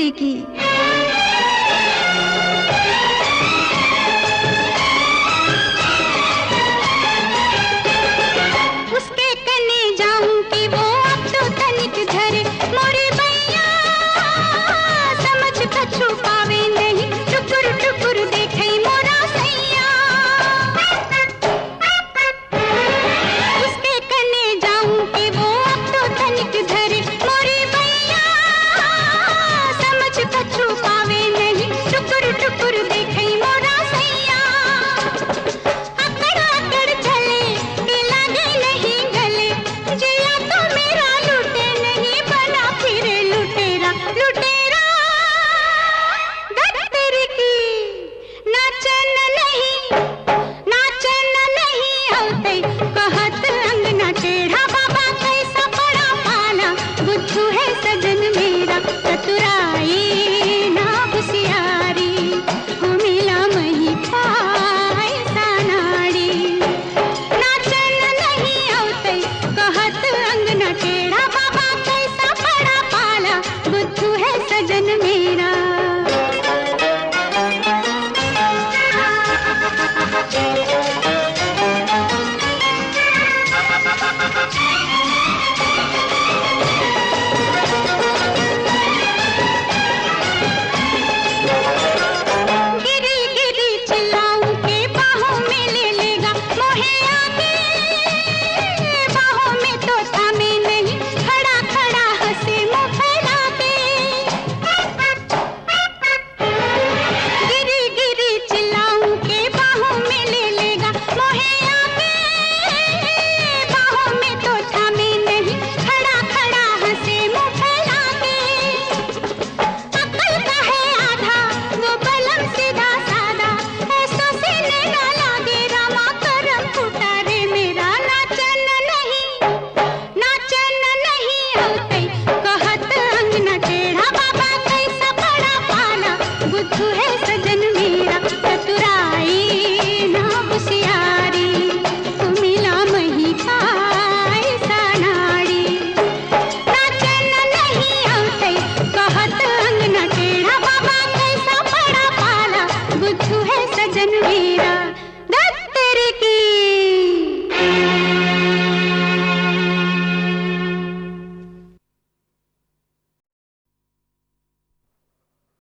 तेरे की। उसके कने जाऊं कि वो अब तो तनिक झरे, मोरी बैया समझ कछु पावे नहीं, टुकुर टुकुर देखे मोरा सैया। उसके कने जाऊं कि वो अब तो तनिक झरे, मोरी बैया समझ कछु पावे नहीं, टुकुर टुकुर देखे मोरा सैया। अकड़ अकड़ चले के लागे नहीं गले, जिया तो मेरा लुटे नहीं, बना फिरे लुटेरा लुटेरा। दत्त तेरी की नाचन नहीं होते, कहत अंगना टेढ़ा, बाबा कैसा बड़ा पाला, बुद्धू है सजन मेरा, चतुराई ना होशियारी, हो मिला मही पाए सानाड़ी। नाचन नहीं होते, कहत अंगना टेढ़ा, बाबा कैसा बड़ा पाला, बुद्धू है सजन मेरा। गिरी गिरी चिल्लाऊं के बाहों में ले लेगा, मोहे आगे बाहों में तो थामे नहीं, खड़ा खड़ा हंसे मुंह फैला के। गिरी गिरी चिल्लाऊं के बाहों में ले लेगा, मोहे आगे बाहों में तो थामे नहीं, खड़ा खड़ा हंसे मुंह फैला के। अक्ल का है आधा वो बलम सीधा सादा, ऐसो से नैना लागे रामा, करम फूटा रे मेरा। नाचन नहीं होते, कहत अंगना टेढ़ा, बाबा कैसा बड़ा पाला, बुद्धू है सजन मेरा, चतुराई ना होशियारी, तू मिला मही पाए सानाड़ी। नाचन नहीं होते, कहत अंगना टेढ़ा, बाबा कैसा बड़ा पाला, बुद्धू है सजन मेरा।